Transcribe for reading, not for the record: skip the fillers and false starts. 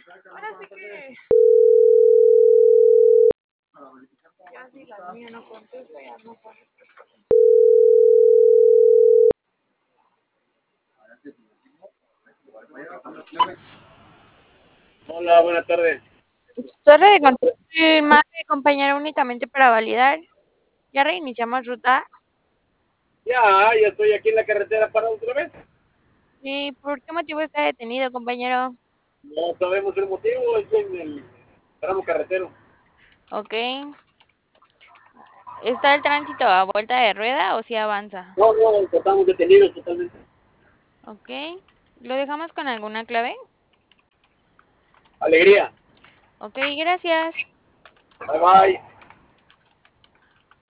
Ahora sí que ya si la niña no contesta, ya no pasa. Hola, buenas tardes. Torre de control, madre, compañera, únicamente para validar. Ya reiniciamos ruta. Ya estoy aquí en la carretera para otra vez. ¿Y por qué motivo está detenido, compañero? No sabemos el motivo, es en el tramo carretero. Ok. ¿Está el tránsito a vuelta de rueda o si avanza? No, estamos detenidos totalmente. Ok. ¿Lo dejamos con alguna clave? Alegría. Ok, gracias. Bye bye.